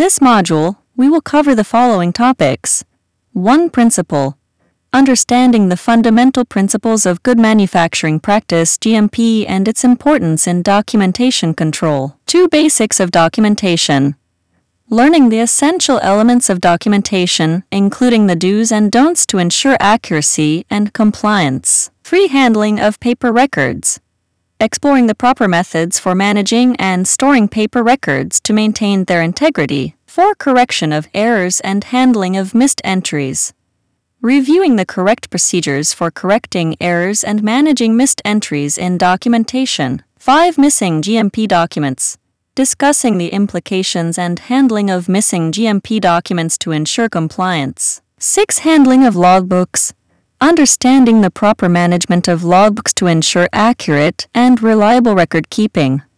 this module, we will cover the following topics. 1. Principle. Understanding the fundamental principles of good manufacturing practice (GMP) and its importance in documentation control. 2. Basics of documentation. Learning the essential elements of documentation, including the do's and don'ts to ensure accuracy and compliance. 3. Handling of paper records. Exploring the proper methods for managing and storing paper records to maintain their integrity. 4. Correction of errors and handling of missed entries. Reviewing the correct procedures for correcting errors and managing missed entries in documentation. 5. Missing GMP documents. Discussing the implications and handling of missing GMP documents to ensure compliance. 6. Handling of logbooks. Understanding the proper management of logbooks to ensure accurate and reliable record keeping.